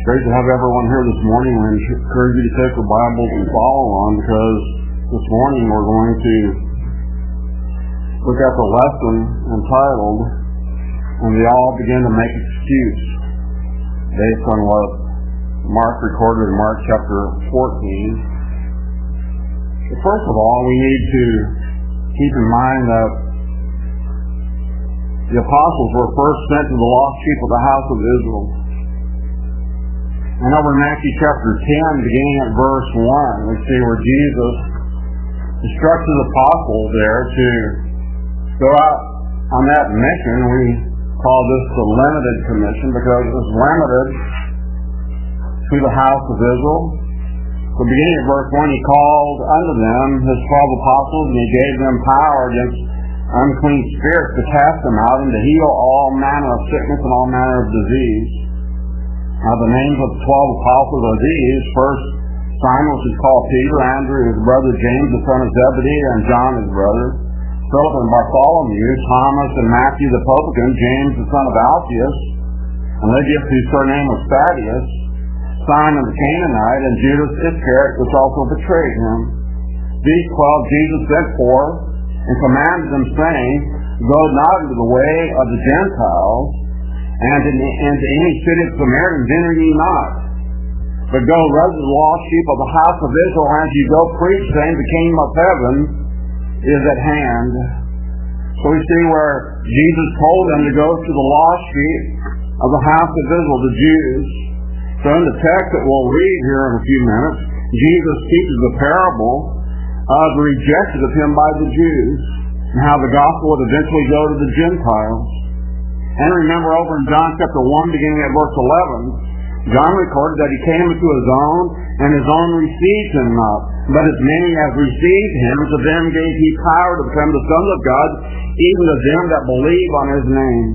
Great to have everyone here this morning. I encourage you to take your Bibles and follow on, because this morning we're going to look at the lesson entitled, "When They All Begin to Make Excuse," based on what Mark recorded in Mark chapter 14. But first of all, we need to keep in mind that the apostles were first sent to the lost sheep of the house of Israel. And over in Matthew chapter 10, beginning at verse 1, we see where Jesus instructs his apostles there to go out on that mission. We call this the limited commission because it was limited to the house of Israel. So beginning at verse 1, he called unto them his 12 apostles, and he gave them power against unclean spirits to cast them out and to heal all manner of sickness and all manner of disease. Now the names of the 12 apostles are these: first, Simon, which is called Peter; Andrew, his brother; James, the son of Zebedee; and John, his brother; Philip and Bartholomew; Thomas and Matthew the publican; James, the son of Alphaeus; and Levi, whose surname was Thaddeus; Simon the Canaanite; and Judas Iscariot, which also betrayed him. These 12 Jesus sent forth, and commanded them, saying, Go not into the way of the Gentiles, and into any city of Samaritans enter ye not, but go rather to the lost sheep of the house of Israel, as ye go preach, saying, The kingdom of heaven is at hand. So we see where Jesus told them to go to the lost sheep of the house of Israel, the Jews. So in the text that we'll read here in a few minutes, Jesus teaches the parable of the rejection of him by the Jews, and how the gospel would eventually go to the Gentiles. And remember over in John chapter 1, beginning at verse 11, John recorded that he came into his own, and his own received him not. But as many as received him, to them gave he power to become the sons of God, even to them that believe on his name.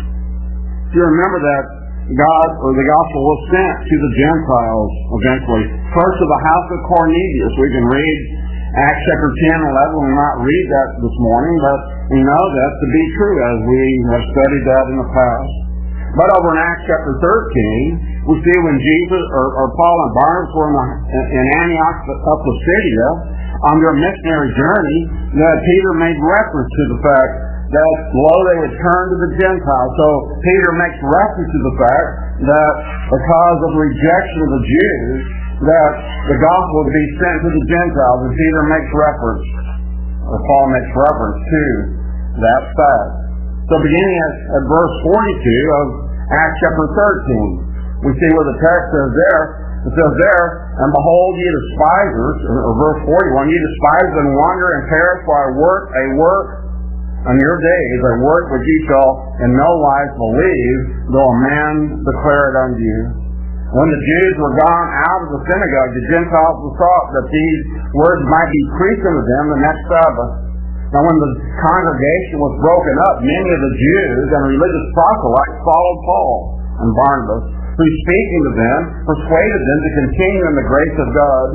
You remember that God, or the gospel, was sent to the Gentiles eventually. First to the house of Cornelius. We can read Acts chapter 10 and 11. We'll not read that this morning, but we know that to be true as we have studied that in the past. But over in Acts chapter 13, we see when Jesus, or Paul and Barnabas were in Antioch of Pisidia on their missionary journey, that Peter made reference to the fact that, lo, they would turn to the Gentiles. So Peter makes reference to the fact that because of rejection of the Jews, that the gospel would be sent to the Gentiles. And Peter makes reference, or Paul makes reference to that fact. So beginning at verse 42 of Acts chapter 13, we see where the text says there, it says there, And behold, ye despisers, or verse 41, ye despise and wonder and perish, for I work a work on your days, a work which ye shall in no wise believe, though a man declare it unto you. When the Jews were gone out of the synagogue, the Gentiles besought that these words might be preached unto them the next Sabbath. Now when the congregation was broken up, many of the Jews and religious proselytes followed Paul and Barnabas, who speaking to them, persuaded them to continue in the grace of God.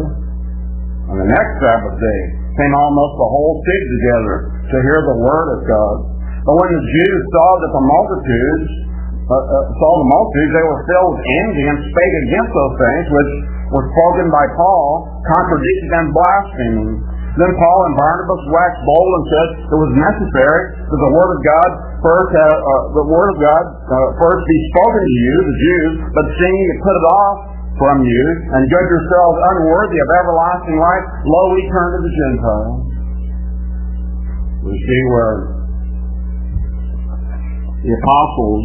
On the next Sabbath day came almost the whole city together to hear the word of God. But when the Jews saw the multitudes, they were filled with envy and spake against those things which were spoken by Paul, contradicting and blaspheming. Then Paul and Barnabas waxed bold and said it was necessary that the word of God first be spoken to you, the Jews, but seeing you put it off from you, and judge yourselves unworthy of everlasting life, lo, we turn to the Gentiles. We see where the apostles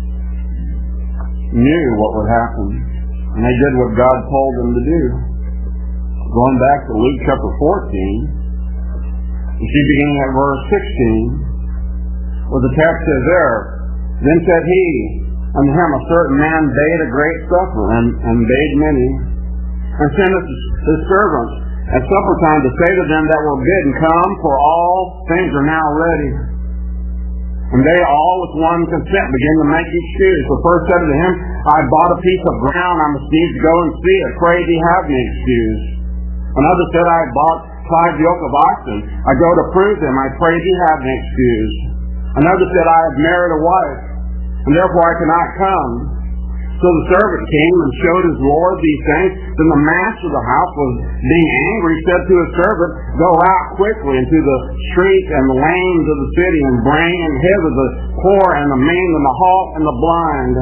knew what would happen, and they did what God told them to do. Going back to Luke chapter 14, you see beginning at verse 16, where the text says there, Then said he unto him, A certain man bade a great supper, and bade many, and sendeth his servants at supper time to say to them that were bidden, Come, for all things are now ready. And they all with one consent began to make excuse. The first said to him, I bought a piece of ground, I must needs go and see it. Pray thee have me excused. Another said, I bought 5 yoke of oxen. I go to prove them. I pray thee have me excused. Another said, I have married a wife, and therefore I cannot come. So the servant came and showed his lord these things. Then the master of the house was being angry, said to his servant, go out quickly into the streets and the lanes of the city and bring in hither the poor and the maimed and the halt and the blind.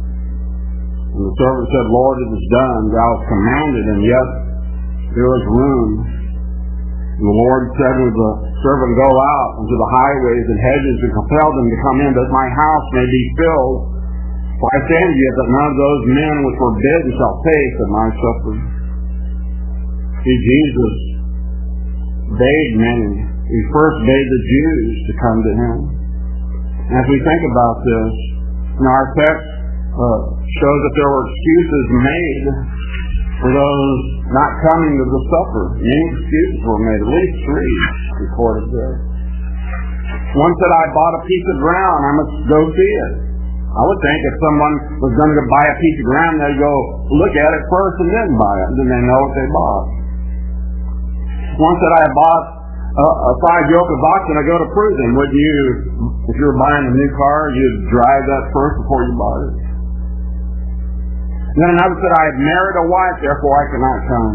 And the servant said, Lord, it is done. Thou hast commanded, and yet there is room. And the Lord said to the servant, go out into the highways and hedges and compel them to come in, that my house may be filled. For I say unto you that none of those men which were bidden shall taste of my supper. See, Jesus bade many. He first bade the Jews to come to him. And as we think about this, our text shows that there were excuses made for those not coming to the supper. Many excuses were made, at least 3 recorded there. One said, I bought a piece of ground, I must go see it. I would think if someone was going to buy a piece of ground, they'd go look at it first and then buy it. Then they know what they bought. One said, I bought a 5 yoke of oxen, I go to prove them. Would you, if you were buying a new car, you'd drive that first before you bought it? Then another said, I have married a wife, therefore I cannot come.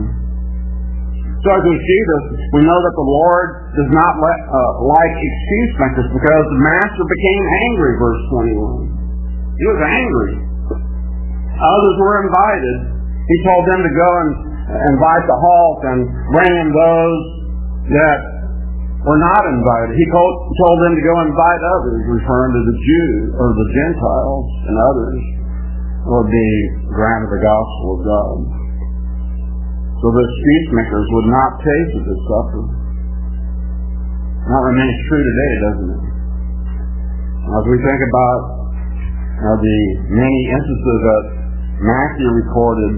So as we see this, we know that the Lord does not like excuse makers, because the master became angry, verse 21. He was angry. Others were invited. He told them to go and invite the halt and bring in those that were not invited. He told them to go invite others, referring to the Jews or the Gentiles and others would be granted the gospel of God. So the excuse makers would not taste of this supper. That remains true today, doesn't it? As we think about the many instances that Matthew recorded,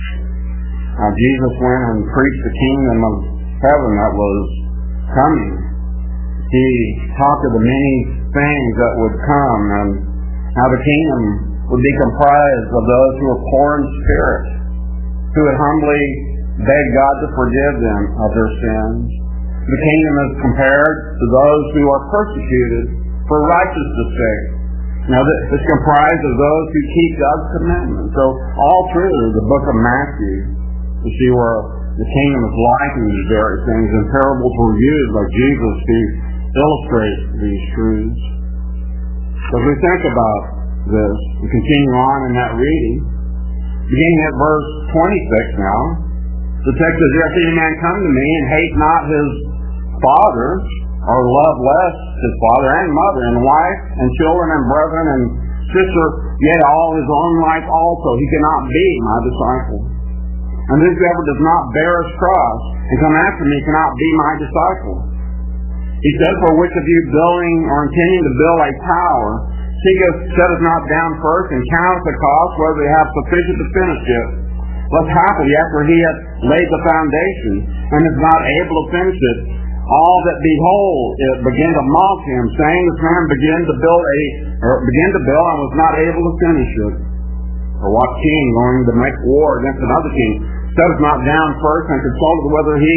Jesus went and preached the kingdom of heaven that was coming. He talked of the many things that would come, and how the kingdom would be comprised of those who were poor in spirit, who would humbly beg God to forgive them of their sins. The kingdom is compared to those who are persecuted for righteousness' sake. Now, it's comprised of those who keep God's commandments. So, all through the book of Matthew, you see where the kingdom is likened to these various things, and parables were used by Jesus to illustrate these truths. So, as we think about this, we continue on in that reading, beginning at verse 26 now. The text says, if any man come to me and hate not his father, or love less his father and mother and wife and children and brethren and sister, yet all his own life also, he cannot be my disciple. And whosoever does not bear his cross and come after me cannot be my disciple. He said, for which of you building or intending to build a tower, setteth not down first and counteth the cost, whether they have sufficient to finish it. Lest happily after he hath laid the foundation and is not able to finish it, all that behold it begin to mock him, saying, this man began to build and was not able to finish it. Or what king going to make war against another king setteth not down first and consulteth whether he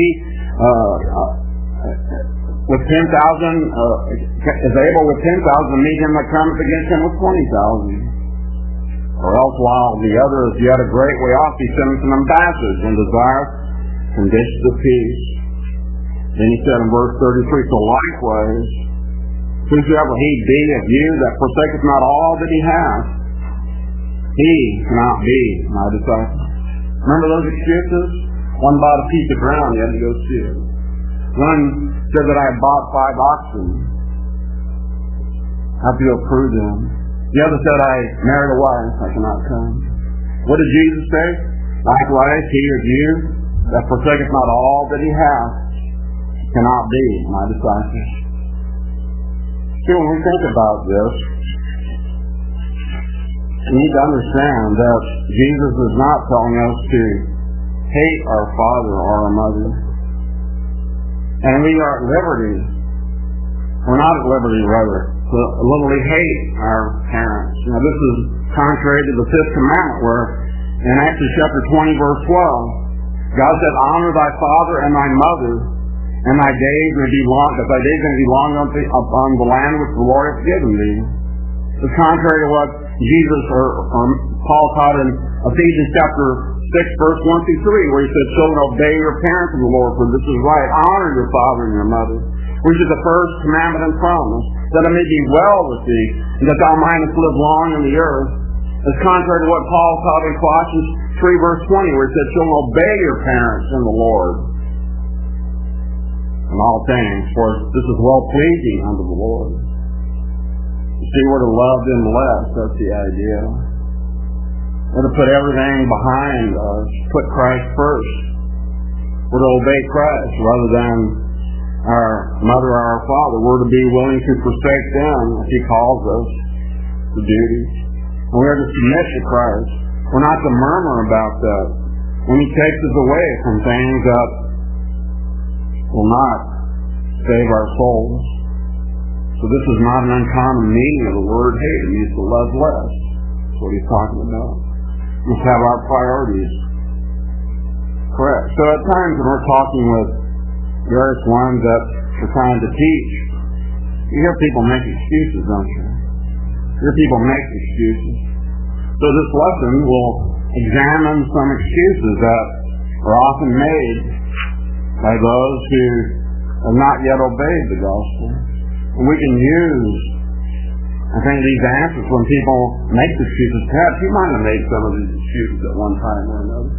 with 10,000 is able with 10,000 to meet him that cometh against him with 20,000. Or else while the other is yet a great way off, he sendeth some ambassadors and desireth conditions of peace. Then he said in verse 33, so likewise, whosoever he be of you that forsaketh not all that he hath, he cannot be my disciple. Remember those excuses? One bought a piece of ground, he had to go see it. One said that I had bought 5 oxen. I have to go prove them. The other said I married a wife, I cannot come. What did Jesus say? Likewise, he of you that forsaketh not all that he hath, cannot be my disciples. See, when we think about this, we need to understand that Jesus is not telling us to hate our father or our mother. And we are at liberty. We're not at liberty, rather, to literally hate our parents. Now, this is contrary to the 5th commandment, where in Exodus chapter 20, verse 12, God said, honor thy father and thy mother, and thy days may be long, that thy days may be long upon the land which the Lord hath given thee. It's contrary to what Jesus or Paul taught in Ephesians chapter 6, verse 1 through 3, where he said, "Children, obey your parents in the Lord, for this is right. Honor your father and your mother, which is the first commandment and promise, that it may be well with thee, and that thou mightest live long in the earth." As contrary to what Paul taught in Colossians 3, verse 20, where he said, "Children, obey your parents in the Lord in all things, for this is well-pleasing unto the Lord." You see, we're to love them less. That's the idea. We're to put everything behind us, put Christ first. We're to obey Christ rather than our mother or our father. We're to be willing to forsake them if he calls us to duty. And we're to submit to Christ. We're not to murmur about that when he takes us away from things that will not save our souls. So this is not an uncommon meaning of the word hate. It means to love less. That's what he's talking about. We must have our priorities correct. So at times when we're talking with various ones that we're trying to teach, you hear people make excuses, don't you? You hear people make excuses. So this lesson will examine some excuses that are often made by those who have not yet obeyed the gospel. And we can use, I think, these answers when people make excuses. Perhaps you might have made some of these excuses at one time or another.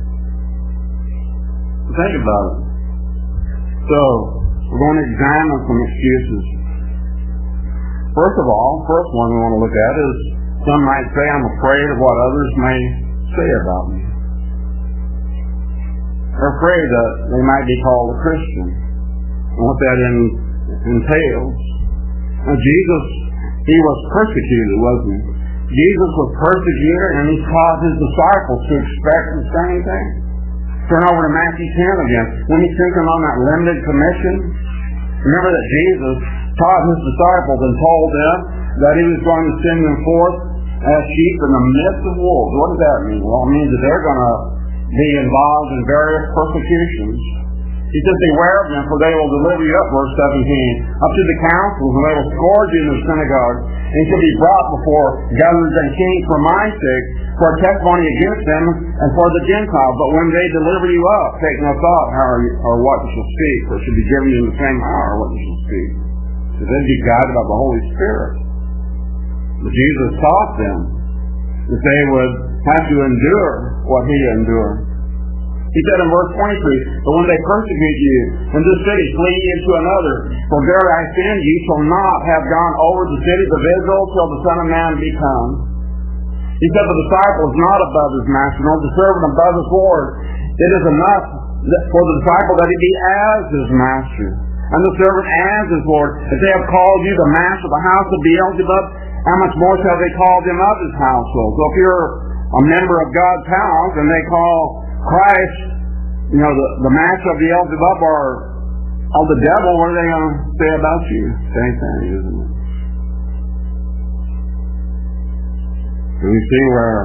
Think about it. So, we're going to examine some excuses. First of all, first one we want to look at is, some might say, I'm afraid of what others may say about me. They're afraid that they might be called a Christian, and what that entails. Now, Jesus, he was persecuted, wasn't he? Jesus was persecuted, and he taught his disciples to expect the same thing. Turn over to Matthew 10 again. When he sent them on that limited commission, remember that Jesus taught his disciples and told them that he was going to send them forth as sheep in the midst of wolves. What does that mean? Well, it means that they're going to be involved in various persecutions. He says, beware of them, for they will deliver you up, verse 17, up to the councils, and they will scourge you in the synagogues, and you shall be brought before governors and kings for my sake, for a testimony against them and for the Gentiles. But when they deliver you up, take no thought how or what you shall speak, for it shall be given you in the same hour what you shall speak. So then be guided by the Holy Spirit. But Jesus taught them that they would have to endure what he endured. He said in verse 23, but when they persecute you in this city, flee ye into another. For verily I say unto you, ye shall not have gone over the cities of Israel till the Son of Man be come. He said the disciple is not above his master, nor the servant above his Lord. It is enough for the disciple that he be as his master, and the servant as his Lord. If they have called you the master of the house of Beelzebub, how much more shall they call them of his household? So if you're a member of God's house and they call Christ, the master of Beelzebub or of the devil, what are they going to say about you? Same thing, isn't it? So we see where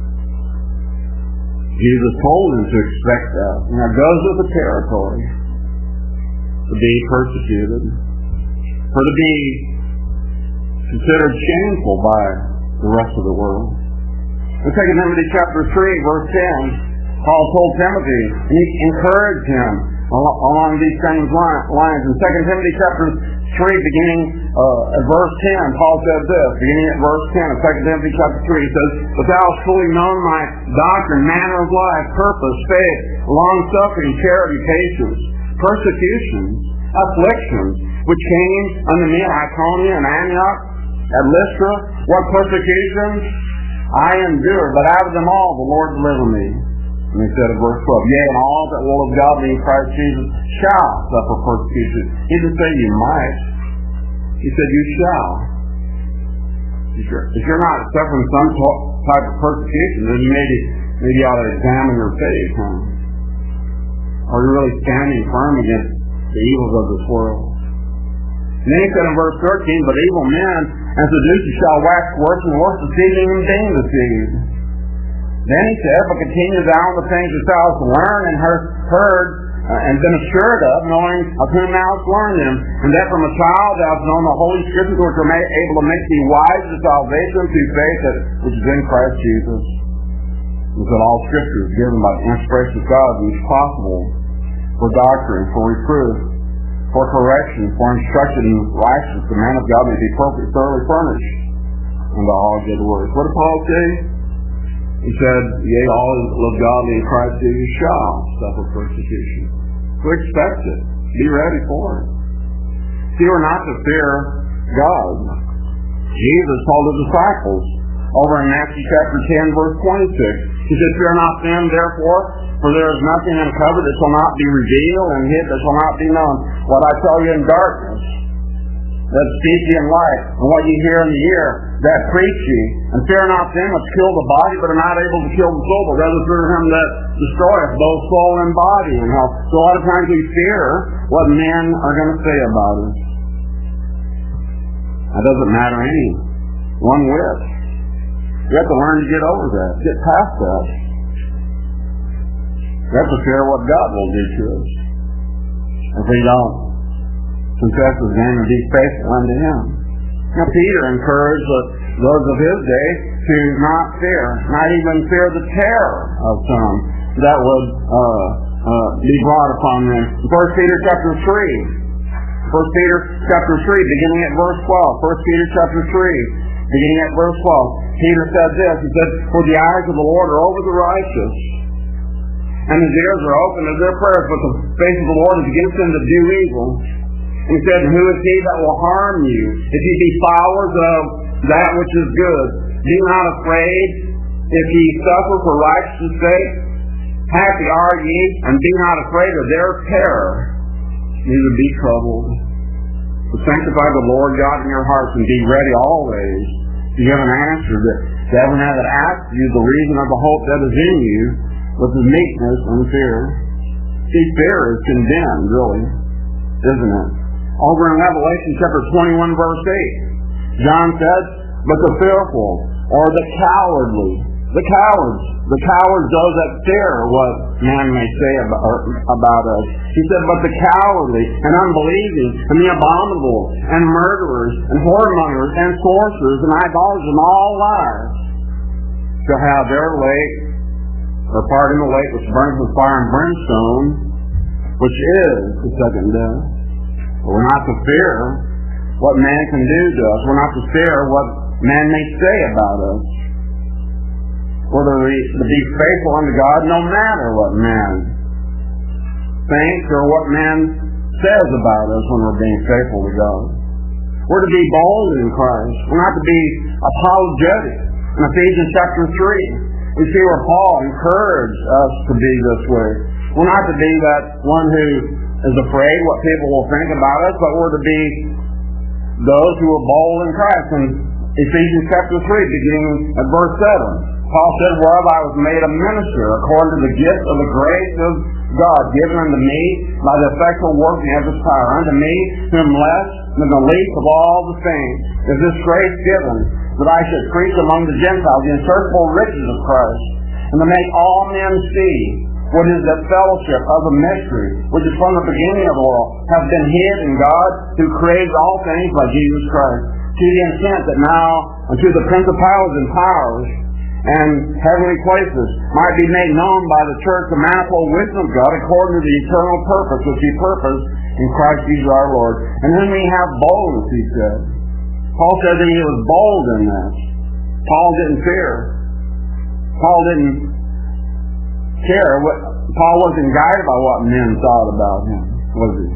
Jesus told them to expect that. Now it goes with the territory to be persecuted, for to be considered shameful by the rest of the world. In 2 Timothy chapter 3, verse 10, Paul told Timothy, and he encouraged him along these same lines. In 2 Timothy chapter 3, beginning at verse 10, Paul said this, beginning at verse 10 of 2 Timothy chapter 3, he says, but thou hast fully known my doctrine, manner of life, purpose, faith, long-suffering, charity, patience, persecutions, afflictions, which came unto me at Iconium and Antioch, at Lystra. What persecutions I endured, but out of them all the Lord delivered me. And he said in verse 12, yea, and all that will of God in Christ Jesus shall suffer persecution. He didn't say you might. He said you shall. If you're not suffering some type of persecution, then you maybe ought to examine your faith, huh? Are you really standing firm against the evils of this world? And then he said in verse 13, but evil men and seducers shall wax worse and worse, deceiving and being deceived. Then he said, but continue thou in the things that thou hast learned and heard and been assured of, knowing of whom thou hast learned them, and that from a child thou hast known the Holy Scriptures, which are able to make thee wise to salvation through faith which is in Christ Jesus. And that all Scripture is given by the inspiration of God, which is possible for doctrine, for reproof, for correction, for instruction in righteousness, the man of God may be perfect, thoroughly furnished unto all good works. What did Paul say? He said, yea, all that live godly in Christ Jesus shall suffer persecution. So expect it. Be ready for it. See, we're not to fear God. Jesus told the disciples over in Matthew chapter 10, verse 26. He said, fear not them, therefore, for there is nothing uncovered that shall not be revealed, and hid that shall not be known. What I tell you in darkness, that speak ye in light, and what ye hear in the ear, that preach ye. And fear not them which kill the body, but are not able to kill the soul, but rather fear him that destroyeth both soul and body. And how, so a lot of times we fear what men are going to say about us. That doesn't matter any one whit. You have to learn to get over that, get past that. We have to fear what God will do to us if we don't confess his name and be faithful unto him. Now Peter encouraged those of his day to not fear, not even fear the terror of some that would be brought upon them. 1 Peter chapter 3. 1 Peter chapter 3, beginning at verse 12. 1 Peter chapter 3, beginning at verse 12. Peter said this, he said, for the eyes of the Lord are over the righteous, and his ears are open to their prayers, but the face of the Lord is against them that do evil. He said, who is he that will harm you, if ye be followers of that which is good? Be not afraid, if ye suffer for righteousness' sake. Happy are ye, and be not afraid of their terror, neither be troubled. But sanctify the Lord God in your hearts, and be ready always to give an answer to every man that asks you the reason of the hope that is in you, with the meekness and fear. See, fear is condemned, really, isn't it? Over in Revelation chapter 21, verse 8, John said, but the fearful, or the cowardly, the cowards, those that fear what man may say about us. He said, but the cowardly, and unbelieving, and the abominable, and murderers, and whoremongers, and sorcerers, and idolaters, and all liars, shall have their lake, or part in the lake which burns with fire and brimstone, which is the second death. But we're not to fear what man can do to us. We're not to fear what man may say about us. We're to be faithful unto God no matter what man thinks or what man says about us when we're being faithful to God. We're to be bold in Christ. We're not to be apologetic. In Ephesians chapter 3, we see where Paul encouraged us to be this way. We're not to be that one who is afraid what people will think about us, but we're to be those who are bold in Christ. In Ephesians chapter 3, beginning at verse 7, Paul said, whereof I was made a minister according to the gift of the grace of God given unto me by the effectual working of his power. Unto me, whom less than the least of all the saints, is this grace given, that I should preach among the Gentiles the unsearchable riches of Christ, and to make all men see what is the fellowship of the mystery, which is from the beginning of the world, has been hid in God, who created all things by Jesus Christ, to the intent that now unto the principalities and powers and heavenly places might be made known by the church the manifold wisdom of God, according to the eternal purpose which he purposed in Christ Jesus our Lord, and whom we have boldness, he said. Paul said that he was bold in this. Paul didn't fear. Paul didn't care. Paul wasn't guided by what men thought about him, was he?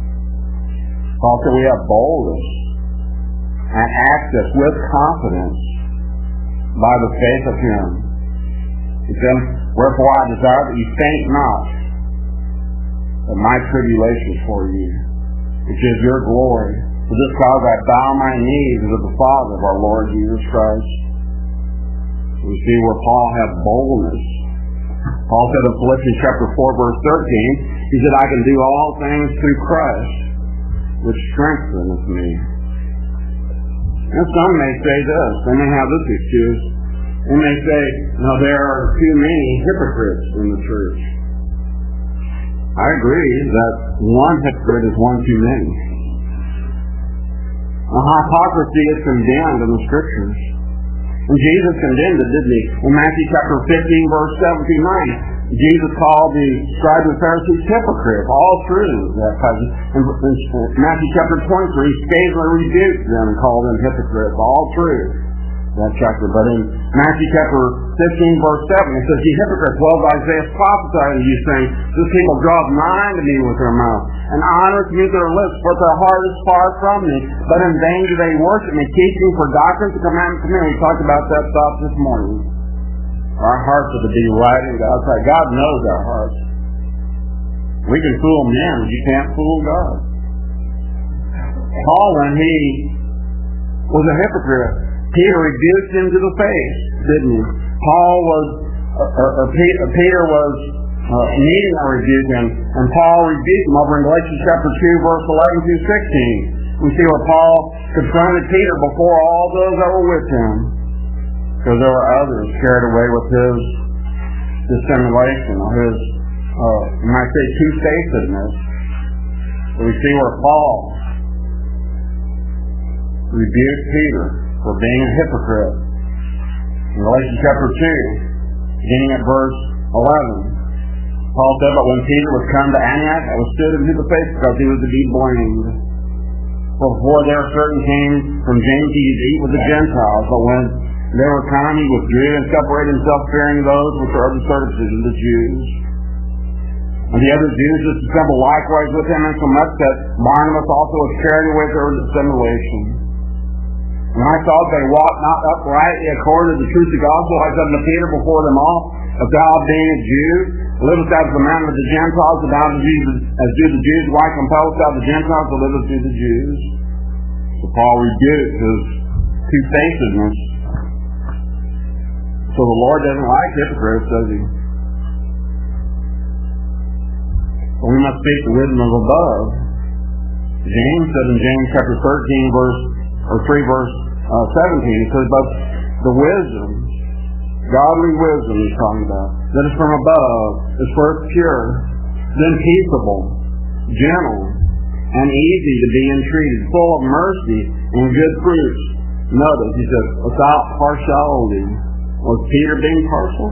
Paul said we have boldness and access with confidence by the faith of him. He said, wherefore I desire that you faint not at my tribulations for you, which is your glory. For this cause I bow my knees unto the Father of our Lord Jesus Christ. So we see where Paul had boldness. Paul said in Philippians chapter 4, verse 13, he said, I can do all things through Christ, which strengtheneth me. And some may say this, they may have this excuse. They may say, no, there are too many hypocrites in the church. I agree that one hypocrite is one too many. Hypocrisy is condemned in the Scriptures. And Jesus condemned it, didn't he? In Matthew chapter 15, verse 7-9, Jesus called the scribes and Pharisees hypocrites all through that passage. In Matthew chapter 23, he scathingly rebuked them and called them hypocrites all through that chapter. But in Matthew chapter 15, verse 7, it says, "Ye hypocrites, well as Isaiah prophesied unto you, saying, This people draweth nigh unto me with their mouth, and honoreth me with their lips, but their heart is far from me. But in vain do they worship me, teaching for doctrines and commandments of men." We talked about that thought this morning. Our hearts are to be right in God's sight. God knows our hearts. We can fool men, but you can't fool God. Paul, when he was a hypocrite, Peter rebuked him to the face, didn't he? Peter was needing a rebuke, and Paul rebuked him over in Galatians chapter 2, verse 11-16. We see where Paul confronted Peter before all those that were with him, because there were others carried away with his dissimulation, or his, you might say, two-facedness. So we see where Paul rebuked Peter for being a hypocrite. In Galatians chapter 2, beginning at verse 11, Paul said, "But when Peter was come to Antioch, I withstood him to the face, because he was to be blamed. For before there certain came from James, he used to eat with the Gentiles, but when they were come, he withdrew and separated himself, fearing those which are of the circumcision, the Jews. And the other Jews just assembled likewise with him, insomuch that Barnabas also was carried away with their dissimulation. And I saw that they walked not uprightly according to the truth of the gospel. I said unto Peter before them all, If thou, being a Jew, livest as the man of the Gentiles, and thou as do the Jews, why compellest thou the Gentiles to live as do the Jews?" So Paul rebuked his two-facedness. So the Lord doesn't like hypocrites, does he? But we must speak the wisdom of above. James said in James chapter 13, verse 17, it says, "But the wisdom, godly wisdom he's talking about, that is from above, is first pure, then peaceable, gentle, and easy to be entreated, full of mercy and good fruits." Notice, he says, without partiality. Was Peter being partial?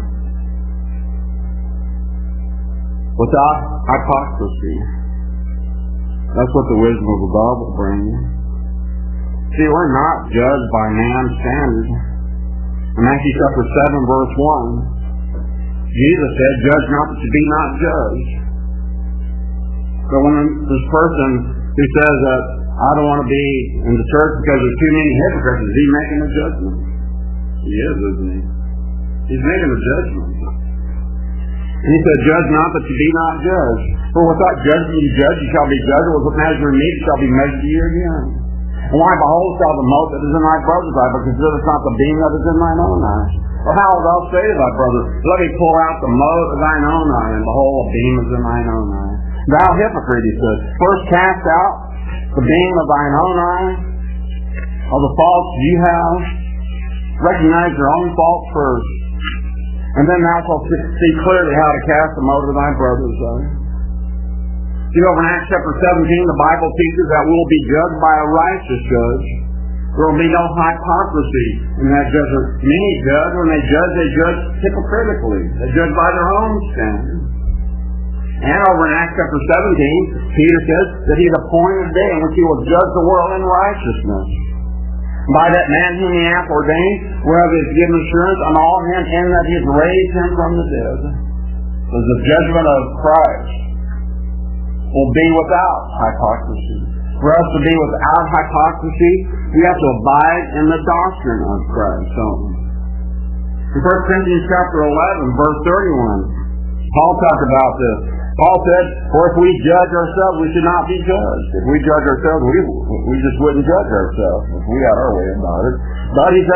Without hypocrisy. That's what the wisdom of above will bring. See, we're not judged by man's standard. In Matthew chapter 7, verse 1, Jesus said, "Judge not that you be not judged." So when this person who says that I don't want to be in the church because there's too many hypocrites, is he making a judgment? He is, isn't he? He's making a judgment. And he said, "Judge not that you be not judged. For without judgment you judge, you shall be judged. Or with measure of meat, shall be measured to you again. And why beholdest thou the mote that is in thy brother's eye, but considerest not the beam that is in thine own eye? Or how wilt thou say to thy brother, Let me pull out the mote of thine own eye, and behold, a beam is in thine own eye? Thou hypocrite," he said, "first cast out the beam of thine own eye, of the faults you have. Recognize your own faults first, and then thou shalt see clearly how to cast the mote of thy brother's eye." See, over in Acts chapter 17, the Bible teaches that we'll be judged by a righteous judge. There will be no hypocrisy in that judgment. Many judge, when they judge hypocritically. They judge by their own standards. And over in Acts chapter 17, Peter says that he's appointed a day in which he will judge the world in righteousness. By that man whom he hath ordained, whereof he has given assurance on all men, and that he has raised him from the dead. So the judgment of Christ will be without hypocrisy. For us to be without hypocrisy, we have to abide in the doctrine of Christ, don't we? In 1 Corinthians chapter 11, verse 31, Paul talked about this. Paul said, "For if we judge ourselves, we should not be judged." If we judge ourselves, we just wouldn't judge ourselves if we had our way about it. But he said,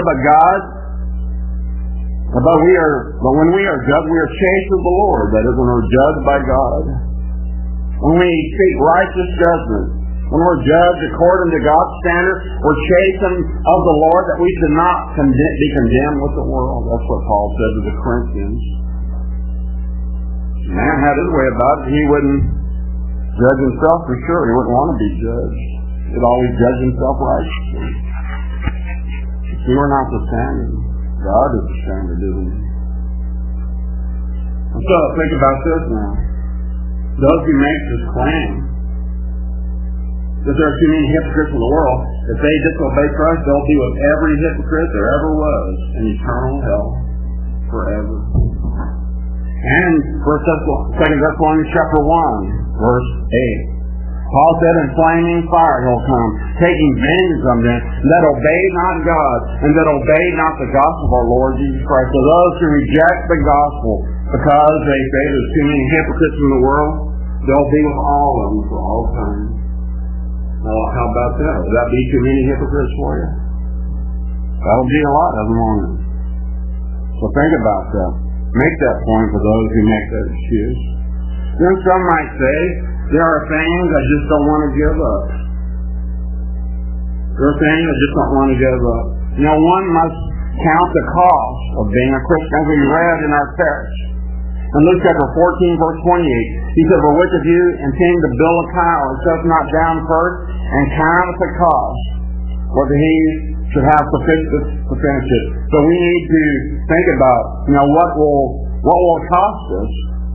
But when we are judged, we are chased of the Lord. That is, when we're judged by God. When we seek righteous judgment, when we're judged according to God's standard, we're chastened of the Lord, that we should not be condemned with the world. That's what Paul said to the Corinthians. Man had had his way about it, he wouldn't judge himself for sure. He wouldn't want to be judged. He'd always judge himself righteously. See, we're not the standard. God is the standard, isn't he? And so think about this now. Those who make this claim that there are too many hypocrites in the world, if they disobey Christ, they'll be with every hypocrite there ever was in eternal hell forever. And 2 Thessalonians chapter 1, verse 8. Paul said, in flaming fire he'll come, taking vengeance on them that obey not God, and that obey not the gospel of our Lord Jesus Christ. So those who reject the gospel because they say there's too many hypocrites in the world, they'll be with all of them for all time. Now, how about that? Would that be too many hypocrites for you? That'll be a lot of them, won't it? So think about that. Make that point for those who make that excuse. Then some might say, there are things I just don't want to give up. There are things I just don't want to give up. You know, one must count the cost of being a Christian, as we read in our text. In Luke chapter 14, verse 28, he said, for which of you intending to build a tower, sets not down first and counteth the cost, whether he should have sufficient to finish it. So we need to think about, what will it cost us?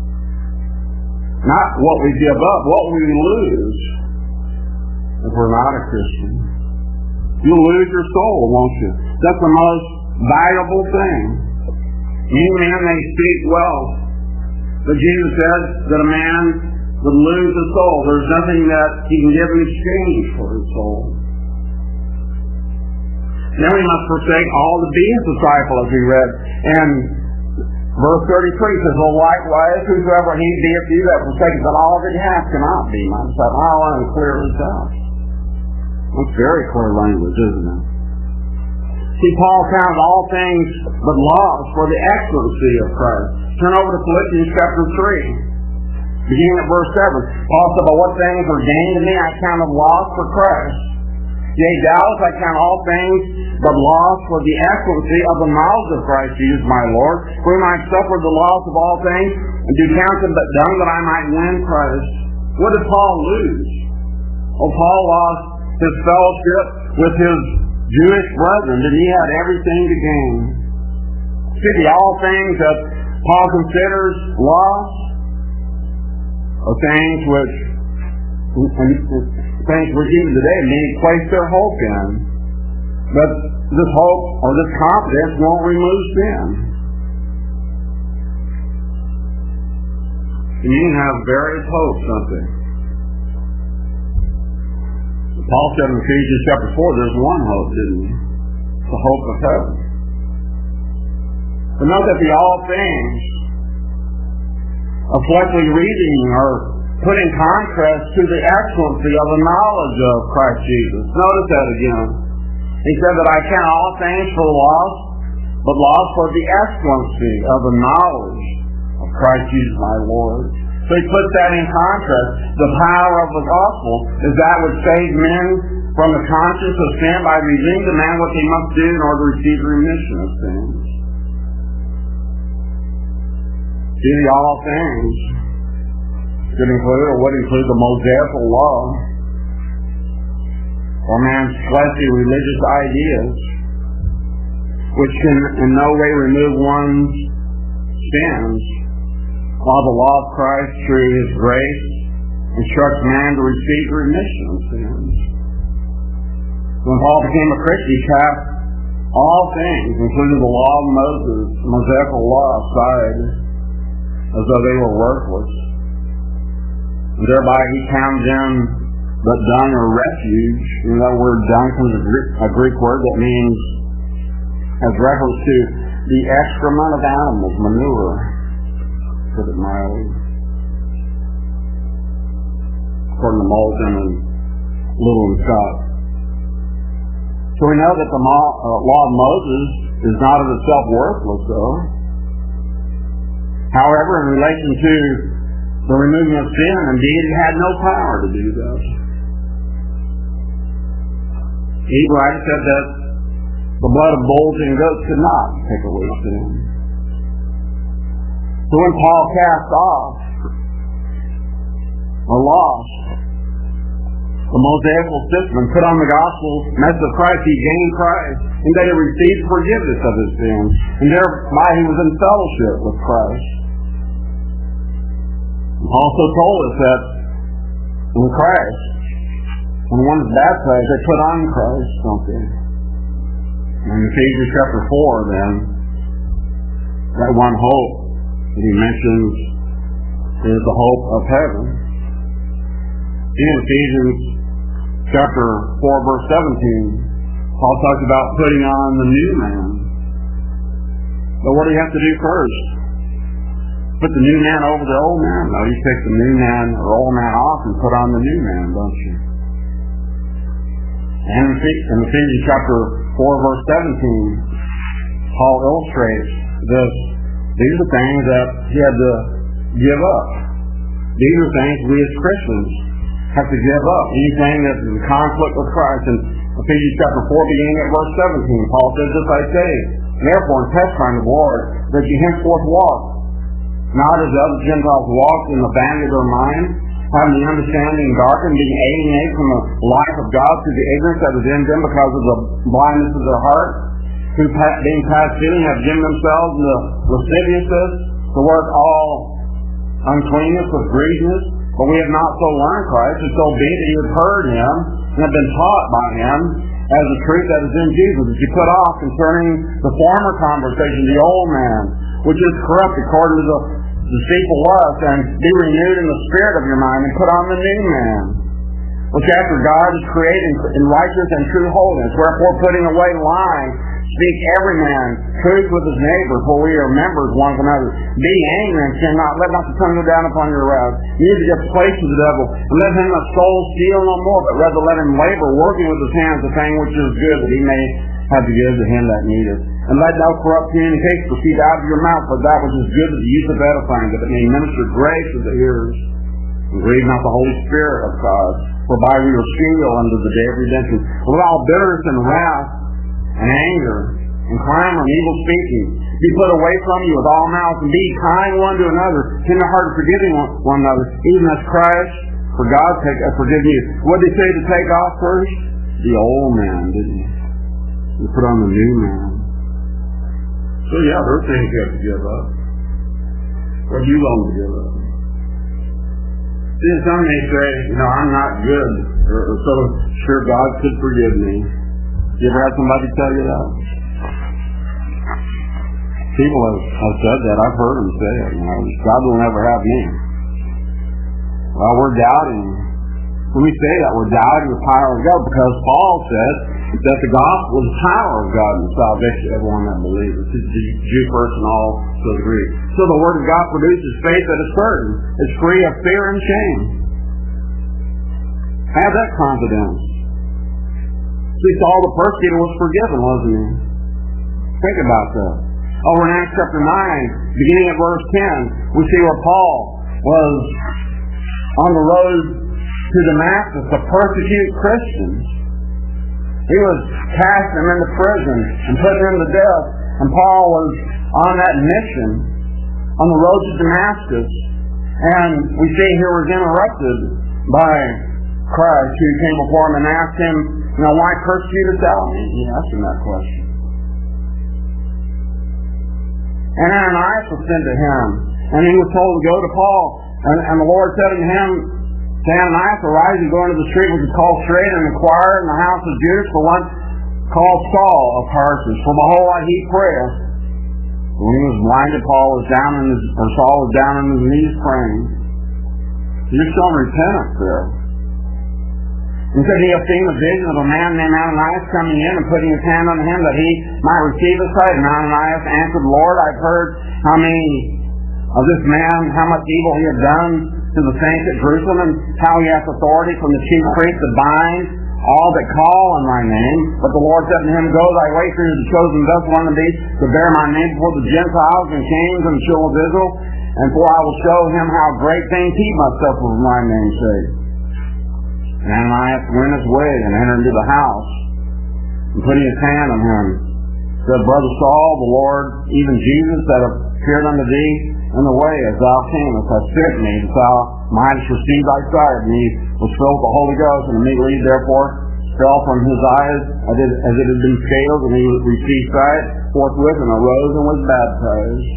Not what we give up, what we lose if we're not a Christian. You'll lose your soul, won't you? That's the most valuable thing. Many men, they speak wealth. But Jesus said that a man would lose his soul. There's nothing that he can give in exchange for his soul. Then we must forsake all to be his disciple, as we read. And verse 33 says, well, likewise, whosoever he beeth you that forsaketh that all that he hath cannot be my disciple. I want to clear this out. That's very clear language, isn't it? See, Paul counted all things but loss for the excellency of Christ. Turn over to Philippians chapter 3, beginning at verse 7. Paul said, but what things were gained to me, I counted loss for Christ. Yea, doubtless I count all things but loss for the excellency of the knowledge of Christ Jesus my Lord, for whom I have suffered the loss of all things, and do count them but dung that I might win Christ. What did Paul lose? Well, Paul lost his fellowship with his Jewish brethren, that he had everything to gain. See, all things that Paul considers loss are things which even today many place their hope in. But this hope or this confidence won't remove sin. You have various hopes, don't they? Paul said in Ephesians chapter 4, there's one hope, didn't he? It's the hope of heaven. But note that the all things of fleshly reasoning are put in contrast to the excellency of the knowledge of Christ Jesus. Notice that again. He said that I count all things for loss, but loss for the excellency of the knowledge of Christ Jesus my Lord. So he puts that in contrast. The power of the gospel is that which saves men from the conscience of sin by revealing to man what they must do in order to receive remission of sins. See, all things could include or would include the Mosaical law, or man's fleshly religious ideas, which can in no way remove one's sins, while the law of Christ, through his grace, instructs man to receive remission of sins. When Paul became a Christian, he cast all things, including the law of Moses, the Mosaical law, aside, as though they were worthless. And thereby he counted them but dung or refuge. You know, that word dung comes a Greek word that means, has reference to the excrement of animals, manure, put it mildly, according to Malton and Little and Scott. So we know that the law of Moses is not of itself worthless, though. However, in relation to the removing of sin, indeed, it had no power to do that. Hebrew writer said that the blood of bulls and goats could not take away sin. So when Paul cast off or lost the Mosaical system and put on the gospel message of Christ, he gained Christ, and that he received forgiveness of his sins, and thereby he was in fellowship with Christ. He also told us that in Christ, when one is baptized, they put on Christ, don't they? In Ephesians chapter 4, then, that one hope that he mentions is the hope of heaven. In Ephesians chapter 4, verse 17, Paul talks about putting on the new man. But what do you have to do first? Put the new man over the old man? No, you take the new man or old man off and put on the new man, don't you? And in Ephesians chapter 4, verse 17, Paul illustrates this. These are things that he had to give up. These are things we as Christians have to give up. Anything that is in conflict with Christ. In Ephesians chapter 4, beginning at verse 17, Paul says, "This I say, therefore, and testify of the Lord, that you henceforth walk, not as the other Gentiles walked in the vanity of their mind, having the understanding darkened, being alienated from the life of God through the ignorance that is in them because of the blindness of their heart, who being past feeling have given themselves in the lasciviousness to work all uncleanness with greediness. But we have not so learned Christ, and so be that you have heard him and have been taught by him as the truth that is in Jesus, that you put off concerning the former conversation, the old man, which is corrupt according to the deceitful lust, and be renewed in the spirit of your mind, and put on the new man, which after God is created in righteousness and true holiness. Wherefore, putting away lying, speak every man truth with his neighbor, for we are members one of another. Be angry and sin not. Let not the sun go down upon your wrath. Neither give place to the devil. And let him a soul steal no more, but rather let him labor, working with his hands the thing which is good, that he may have to give to him that needeth. And let no corrupt communication proceed out of your mouth, but that which is good to the use of edifying, that it may minister grace to the hearers. And grieve not the Holy Spirit of God, whereby we are sealed unto the day of redemption. With all bitterness and wrath and anger and clamor and evil speaking, be put away from you with all malice, and be kind one to another, tender-hearted, forgiving one another, even as Christ, for God's sake, has forgiven you. What did he say to take off first? The old man, didn't he? You put on the new man. So yeah, there are things you have to give up. What are you willing to give up? See, some may say, I'm not good, or so sure God could forgive me. You ever had somebody tell you that? People have said that. I've heard them say it. God will never have me. Well, we're doubting. When we say that, we're doubting the power of God, because Paul says that the gospel is the power of God and salvation to everyone that believes. It's the Jew first and all to the Greek. So the word of God produces faith that is certain. It's free of fear and shame. Have that confidence. See, Saul the persecutor was forgiven, wasn't he? Think about that. Over in Acts chapter 9, beginning at verse 10, we see where Paul was on the road to Damascus to persecute Christians. He was casting them into prison and putting them to death. And Paul was on that mission on the road to Damascus. And we see he was interrupted by Christ, who came before him and asked him, why persecutest thou me? He asked him that question. And Ananias was sent to him, and he was told to go to Paul. And the Lord said unto him, to Ananias, arise and go into the street which is called Straight, and inquire in the house of Judas for one called Saul of Tarsus. For behold, he prayeth. When he was blinded, Saul was down on his knees praying. You're showing repentance there. And said he had seen a vision of a man named Ananias coming in and putting his hand on him that he might receive his sight. And Ananias answered, Lord, I've heard how much evil he had done to the saints at Jerusalem, and how he hath authority from the chief priests to bind all that call on my name. But the Lord said to him, Go thy way, for he is the chosen vessel unto thee to bear my name before the Gentiles and kings and the children of Israel. And for I will show him how great things he must suffer for my name's sake. And Ananias went his way and entered into the house, and putting his hand on him, said, Brother Saul, the Lord, even Jesus, that appeared unto thee in the way as thou camest, hath sent me that thou Midas received thy sight, and he was filled with the Holy Ghost, and immediately, therefore, fell from his eyes as it had been scaled, and he received sight forthwith, and arose and was baptized.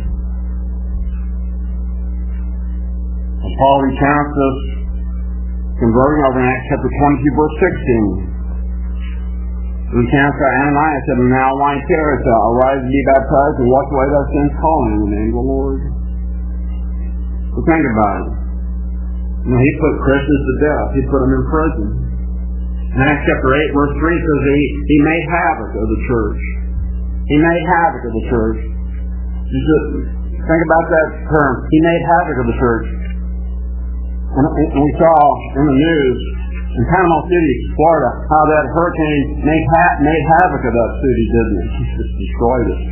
And Paul recounts this converting over in Acts chapter 22, verse 16. He recounts how Ananias said, "And now why carest thou? Arise and be baptized, and wash away thy sins, calling in the name of the Lord." So think about it. He put Christians to death. He put them in prison. In Acts chapter 8, verse 3 says he made havoc of the church. He made havoc of the church. You should think about that term. He made havoc of the church. And we saw in the news in Panama City, Florida, how that hurricane made havoc of that city, didn't it? It just destroyed it.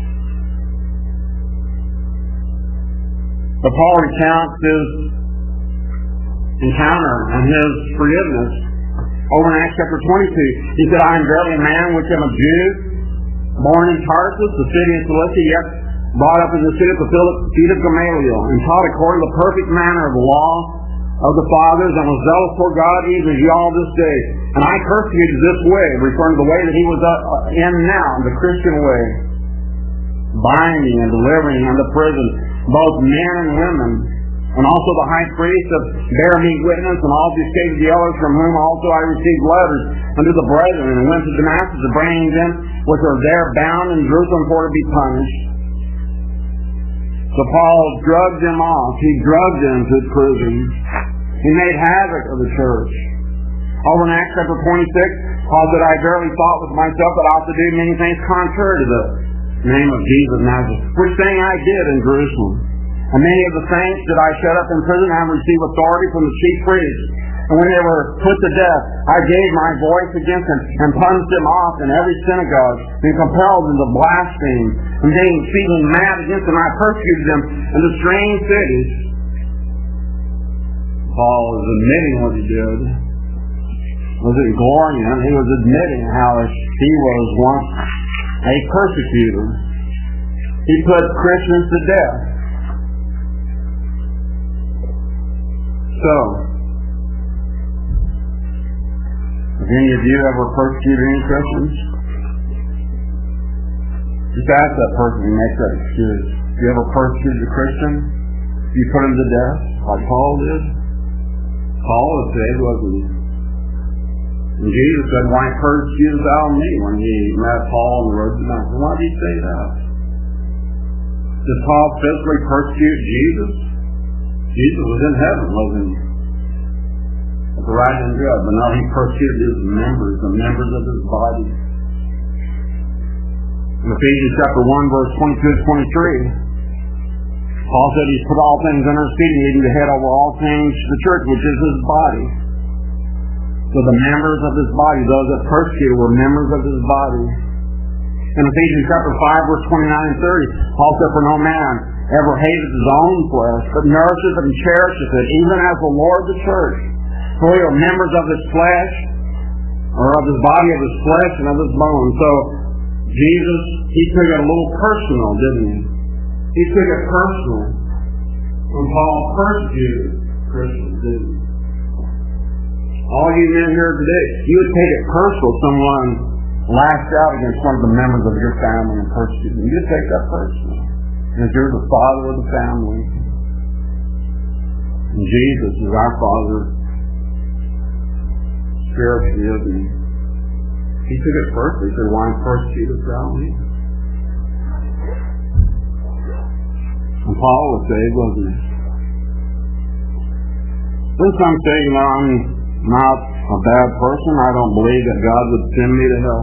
But Paul recounts his encounter and his forgiveness over in Acts chapter 22. He said, "I am verily a man which am a Jew, born in Tarsus, the city of Cilicia, yet brought up in the city of the feet of Gamaliel, and taught according to the perfect manner of the law of the fathers, and was zealous for God, even as ye all this day. And I persecuted this way," referring to the way that he was in now, the Christian way, binding and delivering unto prison both men and women, and also the high priest of bear me witness, and all the escaped the elders, from whom also I received letters unto the brethren, and went to Damascus to bring them which are there bound in Jerusalem for to be punished. So Paul drugged them off. He drugged them to prison. He made havoc of the church. Over in Acts chapter 26, Paul said, "I verily thought with myself that I ought to do many things contrary to the name of Jesus of Nazareth, which thing I did in Jerusalem. And many of the saints that I shut up in prison have received authority from the chief priests. And when they were put to death, I gave my voice against them, and punished them off in every synagogue, and compelled them to blaspheme. And being exceedingly mad against them, I persecuted them in the strange cities." Paul was admitting what he did. Wasn't glorying in it. He was admitting how he was once a persecutor. He put Christians to death. So, have any of you ever persecuted any Christians? Just ask that person who makes that excuse. Have you ever persecuted a Christian? You put him to death, like Paul did? Paul was saved, wasn't he? And Jesus said, "Why persecutest thou me?" when he met Paul on the road to Damascus. Why did he say that? Did Paul physically persecute Jesus? Jesus was in heaven, wasn't he? At the right hand of God. But now he persecuted his members, the members of his body. In Ephesians chapter 1, verse 22 to 23, Paul said he's put all things under his feet, and leading the head over all things to the church, which is his body. So the members of his body, those that persecuted, were members of his body. In Ephesians chapter 5, verse 29 and 30, Paul said, "For no man ever hated his own flesh, but nourishes it and cherishes it, even as the Lord the church. For we are members of his flesh, or of his body, of his flesh, and of his bones." So Jesus, he took it a little personal, didn't he? He took it personal when Paul persecuted Christians, didn't he? All you men here today, you would take it personal if someone lashed out against one of the members of your family and persecuted them. You'd take that personal, because you're the father of the family. And Jesus is our Father spiritually, isn't he? He took it personally. He said, "Why persecutest thou me?" And Paul was saved, wasn't he? Then some say, I'm not a bad person. I don't believe that God would send me to hell.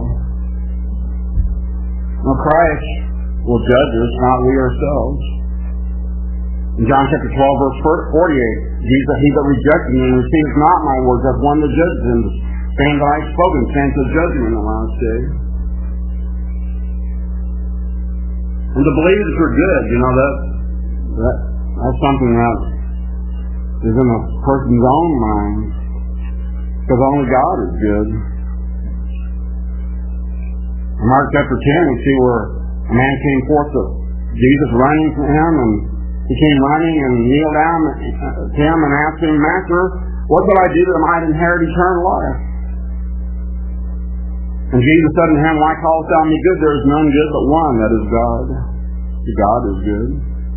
Well, Christ will judge us, not we ourselves. In John chapter 12, verse 48, Jesus, "He that rejected me and receives not my words, hath one that judges him. The same that I have spoken stands to judgment in the last day." And to believe that you're good, that's something that is in a person's own mind, because only God is good. In Mark chapter 10, we see where a man came forth to Jesus, running to him, and He came running and kneeled down to him and asked him, Master, what shall I do that I might inherit eternal life? And Jesus said to him, why callest thou me good? There is none good but one, that is God. God is good.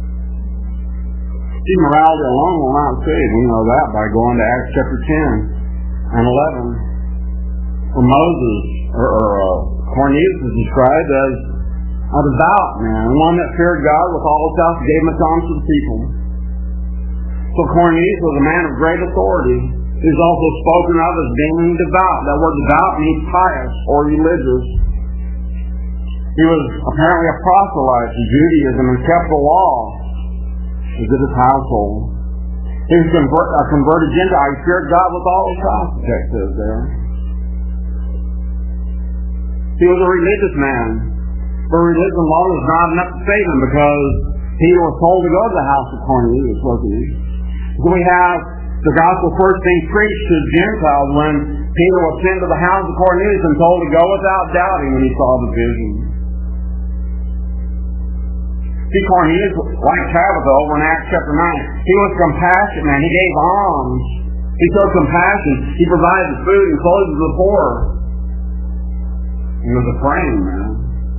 See, morality alone will not save. We know that by going to Acts chapter 10 and 11. Where Moses, or Cornelius is described as a devout man, one that feared God with all his house, gave him alms to the people. So Cornelius was a man of great authority. He was also spoken of as being devout. That word devout means pious or religious. He was apparently a proselyte to Judaism and kept the law. He did his household. He was a converted Gentile. He feared God with all his house, the text says there. He was a religious man. But religion alone is not enough to save him, because Peter was told to go to the house of Cornelius, wasn't he? So we have the gospel first being preached to Gentiles when Peter was sent to the house of Cornelius and told to go without doubting when he saw the vision. See, Cornelius, like Tabitha over in Acts chapter 9, he was compassionate, man. He gave alms. He showed compassion. He provided food and clothes to the poor. He was a praying man.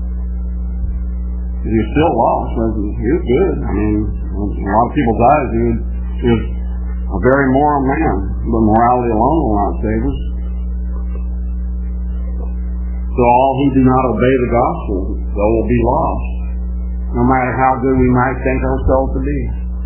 He was still lost. He was good. I mean, a lot of people died. He was a very moral man, but morality alone will not save us. So all who do not obey the gospel, they will be lost, no matter how good we might think ourselves to be.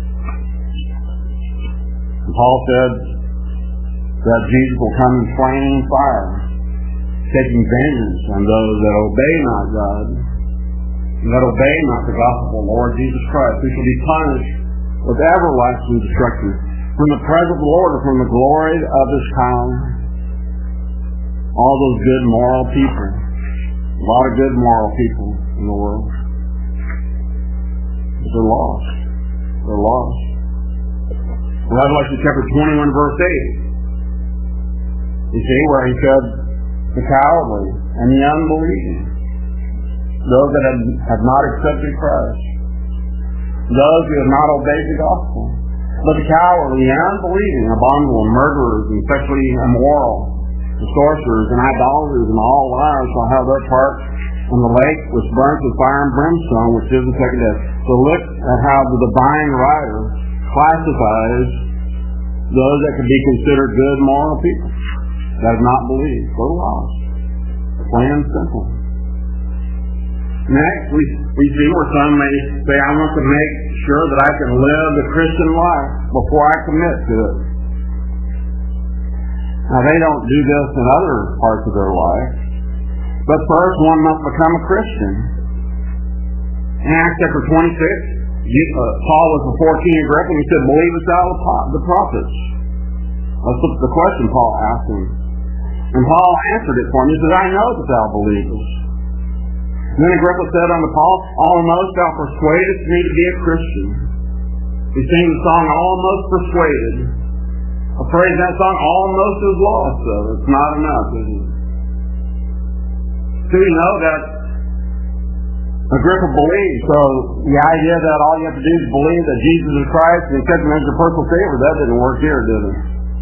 And Paul said that Jesus will come in flaming fire, taking vengeance on those that obey not God, and that obey not the gospel of the Lord Jesus Christ, who shall be punished with everlasting destruction from the presence of the Lord or from the glory of his power. All those good moral people, a lot of good moral people in the world, but they're lost. They're lost. Revelation chapter 21 verse 8. You see where he said, the cowardly and the unbelieving, those that have not accepted Christ, those who have not obeyed the gospel. But the cowardly and unbelieving, abominable, murderers, and sexually immoral, the sorcerers and idolaters and all liars shall have their part in the lake which burns with fire and brimstone, which is the second death. So look at how the divine writer classifies those that can be considered good moral people that have not believed. They're lost. Plain and simple. Next, we see where some may say, I want to make sure that I can live the Christian life before I commit to it. Now, they don't do this in other parts of their life. But first, one must become a Christian. In Acts chapter 26, Paul was before King Agrippa, and he said, believest thou the prophets? That's the question Paul asked him. And Paul answered it for him. He said, I know that thou believest. Then Agrippa said unto Paul, almost thou persuadest me to be a Christian. We sing the song, Almost Persuaded. A phrase in that song, almost is lost, though. It's not enough, is it? So we know that Agrippa believed. So the idea that all you have to do is believe that Jesus is Christ and accept him as your personal Savior, that didn't work here, did it?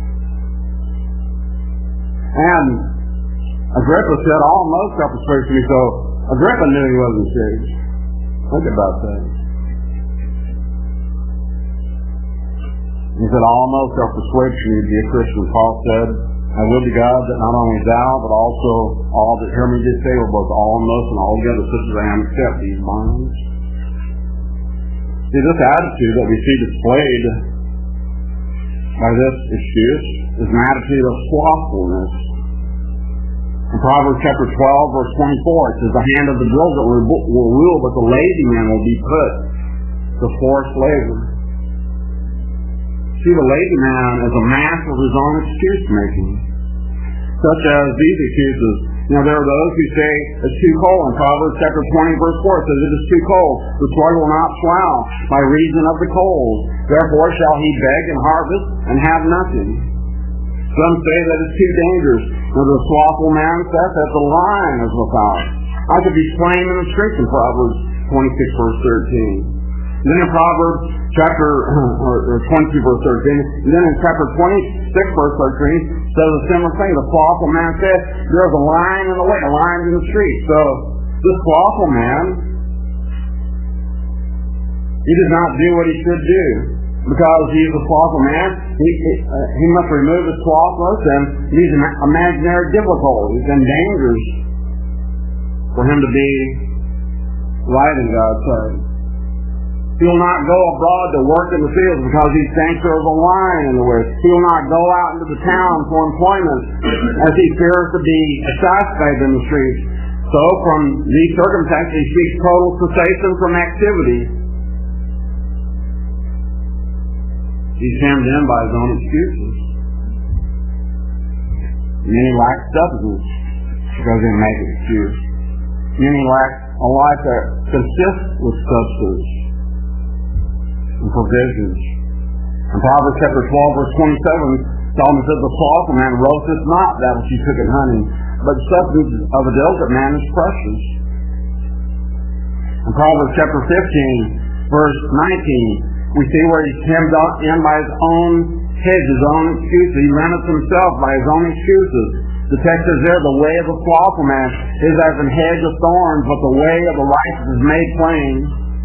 And Agrippa said, almost thou persuadest me. So Agrippa knew he wasn't saved. Think about that. He said, almost thou persuadest me to be a Christian. Paul said, I would to God that not only thou, but also all that hear me this day were both almost and altogether such as I am accept these bonds. See, this attitude that we see displayed by this excuse is an attitude of slothfulness. In Proverbs chapter 12, verse 24, it says, the hand of the diligent will rule, but the lazy man will be put to forced labor. See, the lazy man is a master of his own excuse-making, such as these excuses. You know, there are those who say it's too cold. In Proverbs chapter 20, verse 4, it says, it is too cold. The soil will not plow by reason of the cold. Therefore shall he beg and harvest and have nothing. Some say that it's too dangerous. Now the slothful man says that the lion is without. I could be slain in the streets in Proverbs 26, verse 13. Then in Proverbs chapter 22 verse 13, and then in chapter 26 verse 13, says a similar thing. The slothful man said, there's a lion in the way, a lion in the street. So this slothful man, he did not do what he should do. Because he is a slothful man, he must remove his slothfulness and these imaginary difficulties and dangers for him to be right in God's sight. He will not go abroad to work in the fields because he thinks there is a lion in the way. He will not go out into the town for employment as he fears to be assassinated in the streets. So from these circumstances he seeks total cessation from activity. He's hemmed in by his own excuses. Many lack substance because they make an excuse. Many lack a life that consists with substance and provisions. In Proverbs chapter 12 verse 27, Solomon said, the slothful man roasteth not that which he took in hunting, but the substance of a diligent man is precious. In Proverbs chapter 15 verse 19, we see where he's hemmed in by his own hedge, his own excuses. He limits himself by his own excuses. The text is there, the way of the slothful man is as an hedge of thorns, but the way of the righteous is made plain.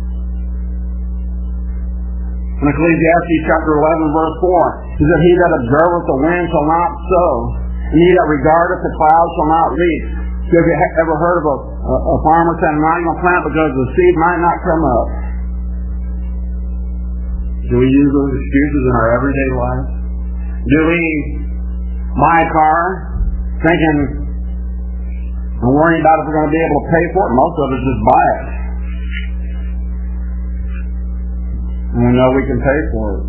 In Ecclesiastes chapter 11 verse 4, he said, he that observeth the wind shall not sow, and he that regardeth the clouds shall not reap. Have you ever heard of a farmer saying, I'm not going to plant because the seed might not come up? Do we use those excuses in our everyday life? Do we buy a car thinking and worrying about if we're going to be able to pay for it? Most of us just buy it. And we know we can pay for it.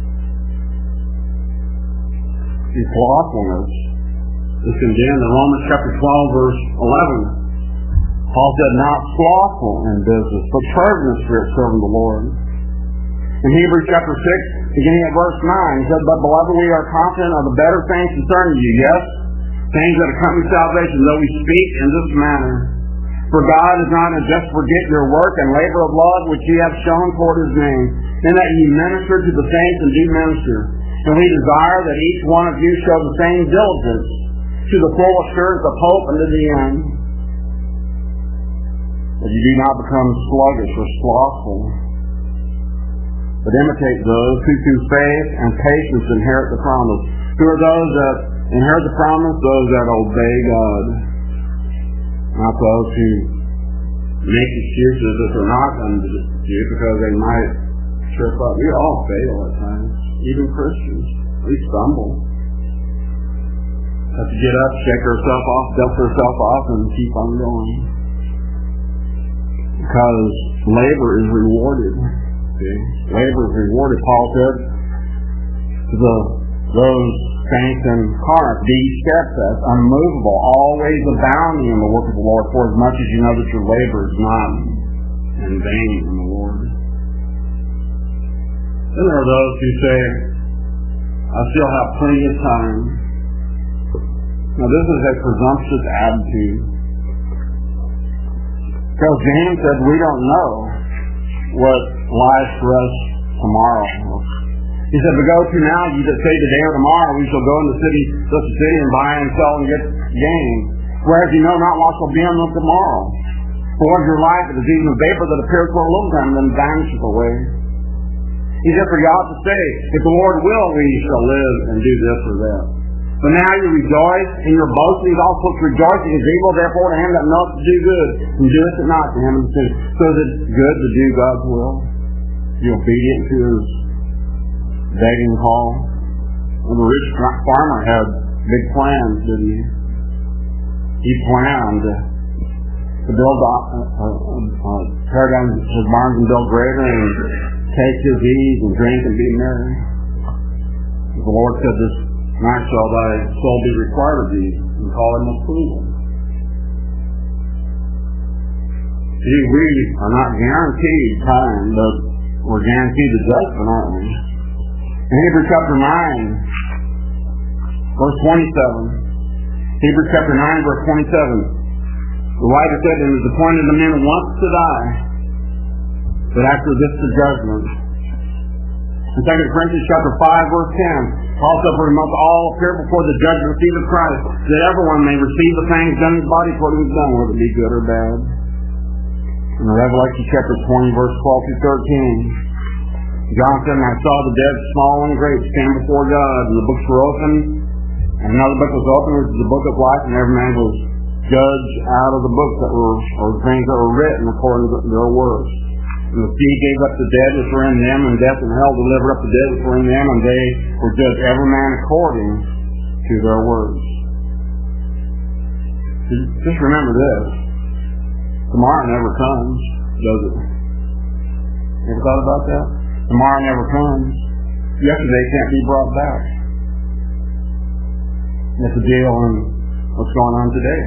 See, slothfulness is condemned in Romans chapter 12 verse 11. Paul said, not slothful in business, but fervent in spirit, serving the Lord. In Hebrews chapter 6, beginning at verse 9, he said, but beloved, we are confident of the better things concerning you, yes, things that accompany salvation, though we speak in this manner. For God is not unjust to forget your work and labor of love which ye have shown toward his name, and that ye minister to the saints and do minister. And we desire that each one of you show the same diligence to the full assurance of hope unto the end, that you do not become sluggish or slothful, but imitate those who through faith and patience inherit the promise. Who are those that inherit the promise? Those that obey God. Not those who make excuses that they're not going to do because they might trip up. We all fail at times. Even Christians. We stumble. Have to get up, shake ourselves off, dust ourselves off, and keep on going. Because labor is rewarded. Labor is rewarded. Paul said to those saints in Corinth, be steadfast, unmovable, always abounding in the work of the Lord, for as much as you know that your labor is not in vain in the Lord. Then there are those who say, I still have plenty of time. Now this is a presumptuous attitude. Because James said we don't know what lies for us tomorrow. He said, we go to now, you just say today or tomorrow, we shall go into such a city and buy and sell and get gain. Whereas you know not what shall be on them tomorrow. For what is your life? It is even a vapor that appears for a little time and then vanishes away. He said, for you ought to say, if the Lord will, we shall live and do this or that. But now you rejoice in your boasting. He's also rejoicing is evil, therefore to him that knoweth to do good, and doeth it not to him. So is it good to do God's will? Be obedient to his begging call. And the rich farmer had big plans, didn't he? He planned to build tear down his barns and build greater, and take his ease and drink and be merry. The Lord said, this night shall thy soul be required of thee, and call him a fool. See, we are not guaranteed time, but we're guaranteed the judgment, aren't we? In Hebrews chapter 9, verse 27. Hebrews chapter 9, verse 27. The writer said, it is appointed to men once to die, but after this the judgment. In 2 Corinthians chapter 5, verse 10, Paul said, "For we must all appear before the judgment seat of Christ, that everyone may receive the things done in his body according to his done, whether it be good or bad." In Revelation chapter 20, verse 12 through 13, John said, "And I saw the dead, small and great, stand before God, and the books were opened, and another book was opened, which is the book of life, and every man was judged out of the books that were, or the things that were written according to their works. And the sea gave up the dead which were in them, and death and hell delivered up the dead which were in them, and they were judged every man according to their works." Just remember this. Tomorrow never comes, does it? You ever thought about that? Tomorrow never comes. Yesterday can't be brought back. That's the deal in what's going on today.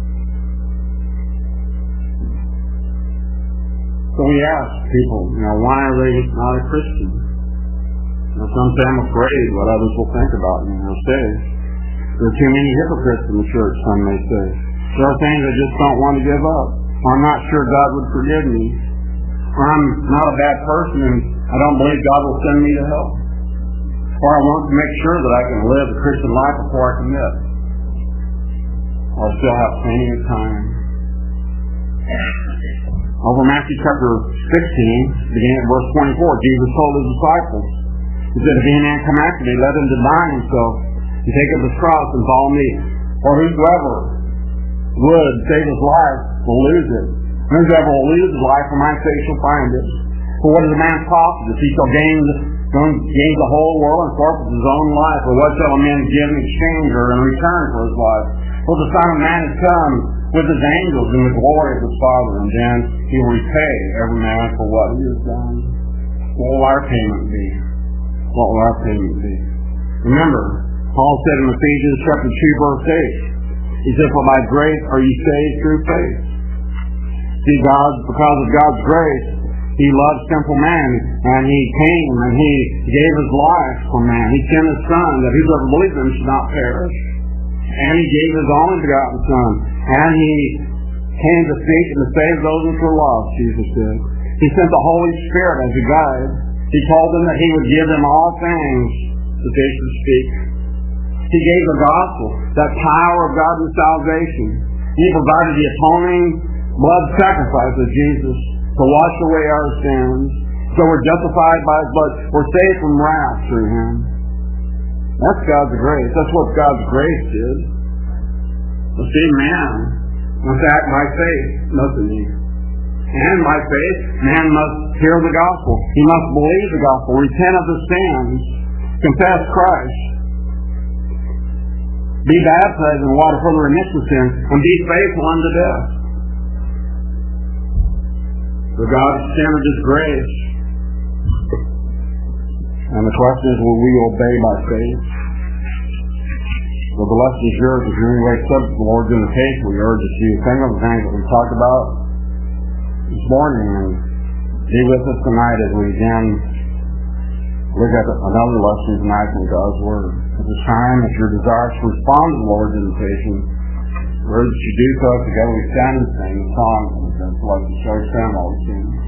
So we ask people, why are they not a Christian? Some say, "I'm afraid what others will think about me or say." There are too many hypocrites in the church, some may say. There are things I just don't want to give up. Or I'm not sure God would forgive me. Or I'm not a bad person and I don't believe God will send me to hell. Or I want to make sure that I can live a Christian life before I commit. Or I still have plenty of time. Over Matthew chapter 16, beginning at verse 24, Jesus told his disciples, he said, "If any man come after me, let him deny himself, and take up his cross and follow me. For whosoever would save his life will lose it. And whosoever will lose his life for my sake shall find it. For what is a man's profit if he shall gain the whole world and forfeit his own life? Or what shall a man give in exchange or in return for his life? For the Son of Man has come with his angels in the glory of his Father, and then he will repay every man for what he has done." What will our payment be? What will our payment be? Remember, Paul said in Ephesians chapter 2, verse 8, he said, "For by grace are you saved through faith." See, because of God's grace, he loved sinful man, and he came and he gave his life for man. He sent his Son, that whoever believes in him should not perish. And he gave his only begotten Son. And he came to seek and to save those which were lost, Jesus said. He sent the Holy Spirit as a guide. He told them that he would give them all things that they should speak. He gave the gospel, that power of God in salvation. He provided the atoning blood sacrifice of Jesus to wash away our sins. So we're justified by his blood. We're saved from wrath through him. That's God's grace. That's what God's grace did. But see, man must act by faith, mustn't he? And by faith, man must hear the gospel. He must believe the gospel, repent of his sins, confess Christ, be baptized in water for the remission of sins, and be faithful unto death. So God extended his grace. And the question is, will we obey by faith? Well, the lesson is yours. If you're anyway subject to the Lord's invitation, we urge that you think of the things that we talked about this morning and be with us tonight as we again look at another lesson tonight from God's Word. At this time, if you're desirous to respond to the Lord's invitation, we urge that you do so. Together we stand and sing the song from the Celestial Church Family.